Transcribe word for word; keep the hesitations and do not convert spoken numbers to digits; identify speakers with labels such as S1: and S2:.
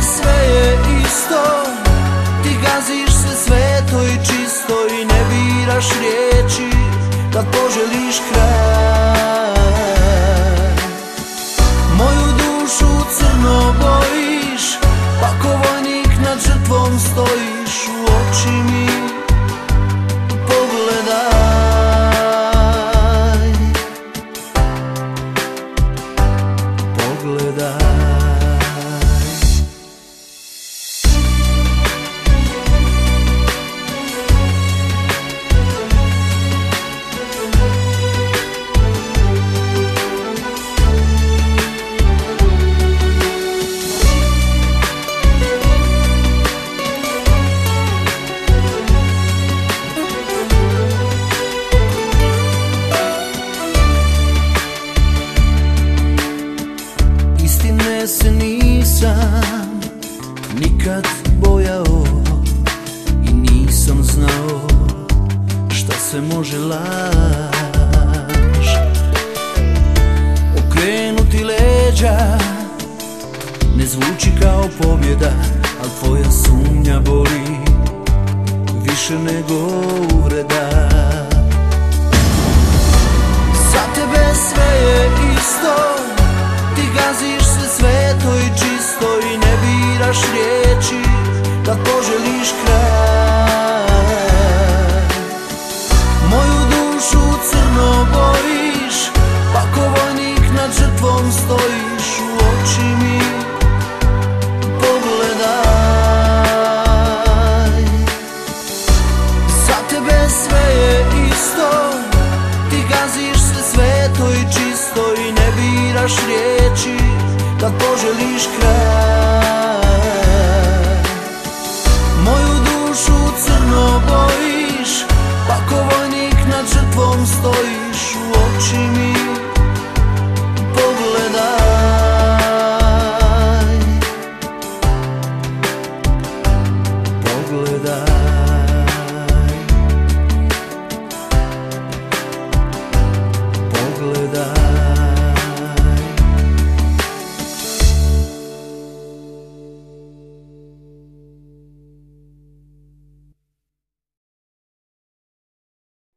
S1: sve je isto, ti gaziš se sveto i čisto i ne biraš riječi kad poželiš kraj. Moju dušu crno bojiš, pa ko vojnik nad žrtvom stojiš. U oči mi pogledaj, pogledaj. Istine se nisam nikad bojao i nisam znao šta se može laž. Okrenuti leđa ne zvuči kao pobjeda, al tvoja sumnja boli više nego uvreda. Za tebe sve je isto, ti gaziš se sveto i čisto i ne biraš riječi kad poželiš kraj.